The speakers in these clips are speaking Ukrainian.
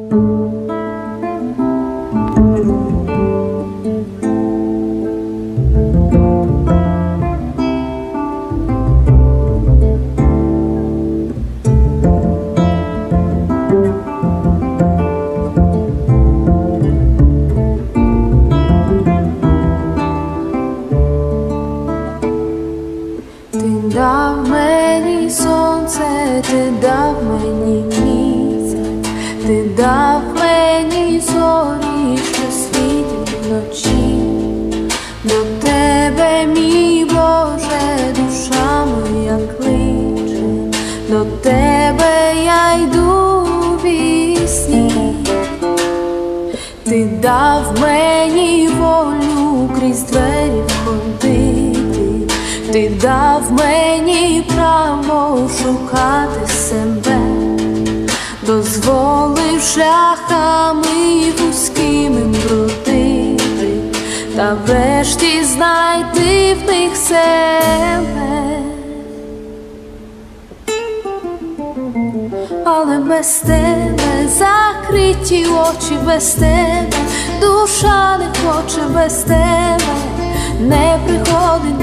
Дав мені сонце, ти дав мені місяць, ти дав мені зорі, що світять вночі. До тебе, мій Боже, душа моя кличе, до тебе я йду в пісні. Ти дав мені волю крізь двері входити, ти дав мені право шукати себе, дозволив шляхами вузькими бродити, та врешті знайти в них себе. Але без тебе закриті очі, без тебе душа не хоче, без тебе не приходить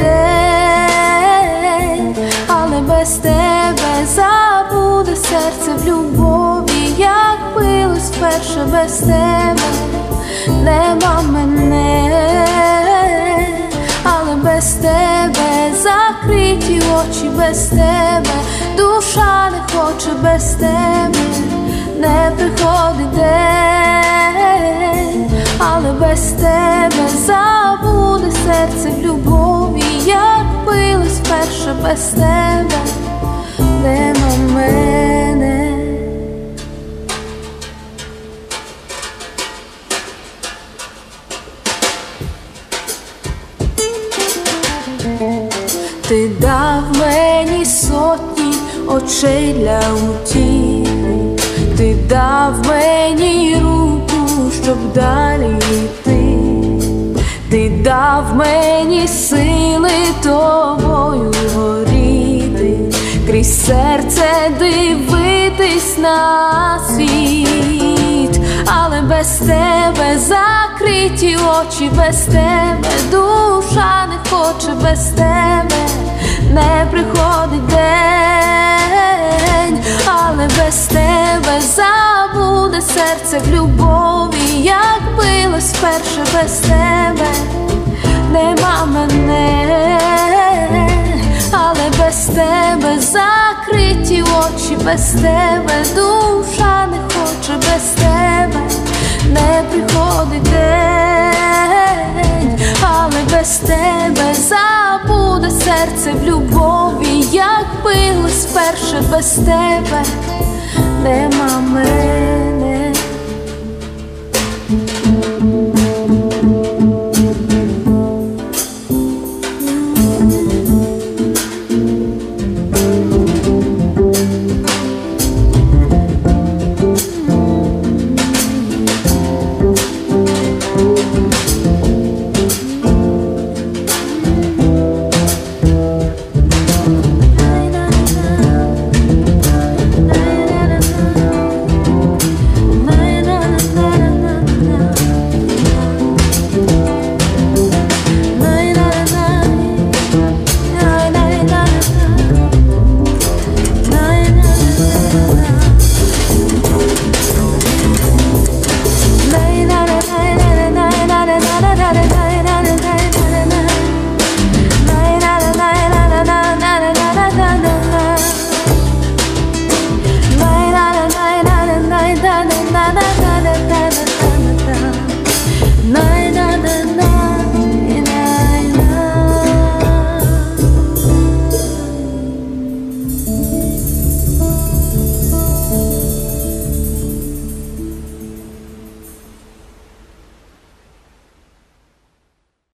день. Але без тебе забуде серце в любові, як билось вперше, без тебе нема мене. Але без тебе закриті очі, без тебе душа не хоче, без тебе не приходить день. Але без тебе забуде серце в любові, як билось вперше, без тебе нема мене. Ти дав мені сотні очей для утіхи, ти дав мені руку, щоб далі йти, ти дав мені сили тобою горіти, крізь серце дивитись на світ. Але без тебе закриті очі, без тебе душа не хоче, без тебе не приходить день. Але без тебе забуде серце в любові, як билось вперше, без тебе нема мене. Але без тебе закриті очі, без тебе душа не хоче, без тебе не приходить день. Але без тебе забуде серце в любові, як билось вперше, без тебе